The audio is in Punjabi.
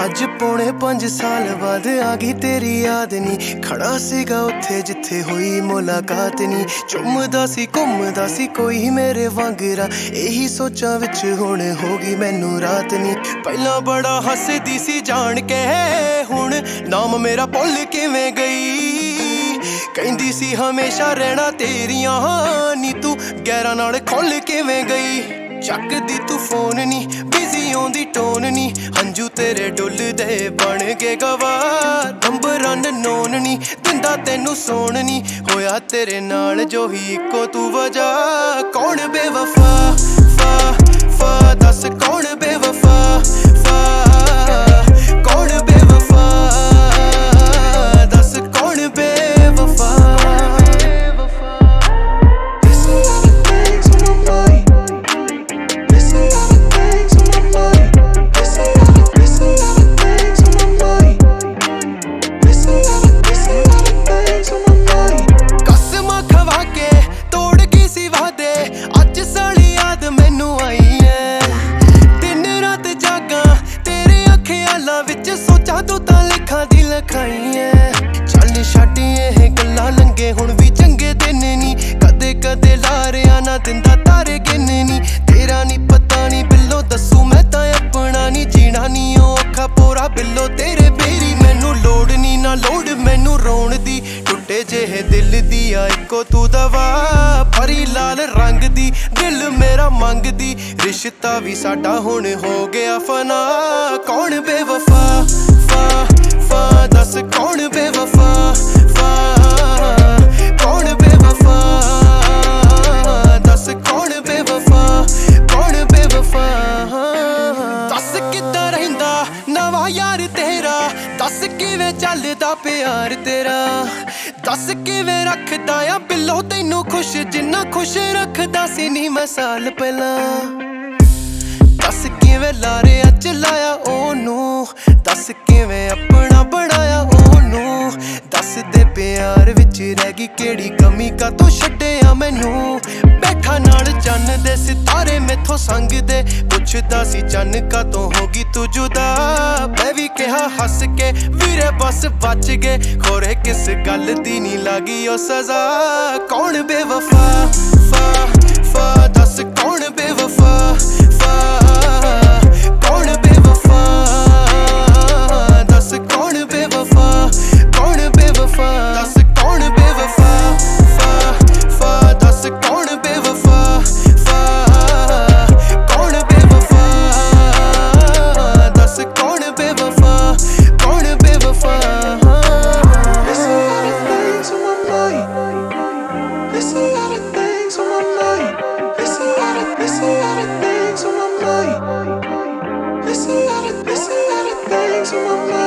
ਅੱਜ ਪੌਣੇ 5 ਸਾਲ ਬਾਅਦ ਆ ਗਈ ਤੇਰੀ ਯਾਦ ਨੀ। ਖੜਾ ਸੀਗਾ ਉੱਥੇ ਜਿੱਥੇ ਹੋਈ ਮੁਲਾਕਾਤ ਨੀ। ਚੁੰਮਦਾ ਸੀ ਘੁੰਮਦਾ ਸੀ ਕੋਈ ਮੇਰੇ ਵਾਂਗਰਾ, ਇਹੀ ਸੋਚਾਂ ਵਿੱਚ ਹੁਣ ਹੋ ਗਈ ਮੈਨੂੰ ਰਾਤ ਨੀ। ਪਹਿਲਾਂ ਬੜਾ ਹੱਸਦੀ ਸੀ ਜਾਣ ਕੇ, ਹੁਣ ਨਾਮ ਮੇਰਾ ਭੁੱਲ ਕਿਵੇਂ ਗਈ। ਕਹਿੰਦੀ ਸੀ ਹਮੇਸ਼ਾ ਰਹਿਣਾ ਤੇਰੀਆਂ ਨੀ, ਤੂੰ ਗੈਰਾਂ ਨਾਲ ਖੁੱਲ ਕਿਵੇਂ ਗਈ। ਚੱਕਦੀ ਤੂੰ ਫੋਨ ਨੀ, ਬਿਜ਼ੀ ਆਉਂਦੀ ਟੋਨ ਨੀ, ਹੰਝੂ ਤੇਰੇ ਡੁੱਲਦੇ ਬਣ ਗਏ ਗਵਾਹ। ਨੰਬਰ ਅਨਨੋਨ ਨੀ, ਦਿੰਦਾ ਤੈਨੂੰ ਸੋਣ ਨੀ, ਹੋਇਆ ਤੇਰੇ ਨਾਲ ਜੋ ਹੀ ਇੱਕੋ ਤੂੰ ਵਜ੍ਹਾ। ਕੌਣ ਬੇਵਫਾ ਫਾ ਫਾ ਦੱਸ ਕੌਣ ਬੇਵਫਾ ਫਾ, ਕੌਣ ਬੇਵਫਾ ਦੱਸ ਕੌਣ ਬੇਵਫਾ। ਤੂੰ ਤਾਂ ਲਿਖਾਂ ਦੀ ਲਿਖਾਈ ਐ, ਚੱਲ ਛੱਡ ਇਹ ਗੱਲਾਂ ਲੰਗੇ ਹੁਣ ਵੀ ਚੰਗੇ ਦਿਨ ਨੀ। ਕਦੇ ਕਦੇ ਲਾਰਿਆਂ ਨਾ ਦਿੰਦਾ ਤਾਰੇ ਗਿਣ ਨੀ, ਤੇਰਾ ਨੀ ਪਤਾ ਨੀ ਬਿੱਲੋ ਦੱਸੂ ਮੈਂ ਤਾਂ ਆਪਣਾ ਨੀ ਜੀਣਾ ਨੀ। ਉਹ ਅੱਖਾਂ ਪੋਰਾ ਬਿੱਲੋ ਤੇਰੇ ਬੇਰੀ, ਮੈਨੂੰ ਲੋੜ ਨੀ ਨਾ ਲੋੜ ਮੈਨੂੰ ਰੋਣ ਦੀ। ਟੁੱਟੇ ਜਿਹੇ ਦਿਲ ਦੀ ਆ ਇੱਕੋ ਤੂੰ ਦਵਾ, ਭਰੀ ਲਾਲ ਰੰਗ ਦੀ ਦਿਲ ਮੇਰਾ ਮੰਗਦੀ। ਰਿਸ਼ਤਾ ਵੀ ਸਾਡਾ ਹੁਣ ਹੋ ਗਿਆ ਫਨਾ, ਕੌਣ ਬੇਵਫਾ ਫਾ ਫਾ ਦੱਸ ਕੌਣ ਬੇਵਫਾ ਫਾ, ਕੌਣ ਬੇਵਫਾ ਦੱਸ ਕੌਣ ਬੇਵਫਾ, ਕੌਣ ਬੇਵਫਾ। ਦੱਸ ਕਿੱਦਾਂ ਰਹਿੰਦਾ ਨਵਾਂ ਯਾਰ ਤੇਰਾ, ਦੱਸ ਕਿਵੇਂ ਚੱਲਦਾ ਪਿਆਰ ਤੇਰਾ, ਦੱਸ ਕਿਵੇਂ ਰੱਖਦਾ ਆ ਬਿੱਲੋ ਤੈਨੂੰ ਖੁਸ਼ ਜਿੰਨਾ ਖੁਸ਼ ਰੱਖਦਾ ਸੀ ਨੀ ਮੈਂ ਸਾਲ ਪਹਿਲਾਂ। ਦੱਸ ਕਿਵੇਂ ਲਾਰਿਆਂ ਚ ਲਾਇਆ ਉਹਨੂੰ, ਦੱਸ ਕਿਵੇਂ ਆਪਣਾ ਬਣਾਇਆ ਉਹਨੂੰ। ਦੱਸ ਦੇ ਪਿਆਰ ਵਿੱਚ ਰਹਿ ਗਈ ਕਿਹੜੀ ਕਮੀ, ਕਾਤੋਂ ਛੱਡਿਆ ਮੈਨੂੰ। ਬੈਠਾ ਨਾਲ ਚੰਨ ਦੇ ਸਿਤਾਰੇ ਮੈਥੋਂ ਸੰਗਦੇ, ਪੁੱਛਦਾ ਸੀ ਚੰਨ ਕਾਤੋਂ ਹੋ ਗਈ ਤੂੰ ਜੁਦਾ। ਮੈਂ ਵੀ ਕਿਹਾ ਹੱਸ ਕੇ ਵੀਰੇ ਬਸ ਬਚ ਗਏ, ਖੋਰੇ ਕਿਸ ਗੱਲ ਦੀ ਨੀ ਲੱਗੀ ਉਹ ਸਜ਼ਾ। ਕੌਣ ਬੇਵਫਾ ਫਾ ਫਾ ਦੱਸ ਕੌਣ ਬੇਵਫਾ ਫਾ, ਕੌਣ ਬੇਵਫਾ ਦੱਸ ਕੌਣ ਬੇਵਫਾ, ਕੌਣ ਬੇਵਫਾ ਦੱਸ ਕੌਣ ਬੇਵਫਾ ਫਾ ਫਾ ਦੱਸ ਕੌਣ ਬੇਵਫਾ ਫਾ, ਕੌਣ ਬੇਵਫਾ ਦੱਸ ਕੌਣ ਬੇਵਫਾ, ਕੌਣ ਬੇਵਫਾ। There's a lot of things on my mind.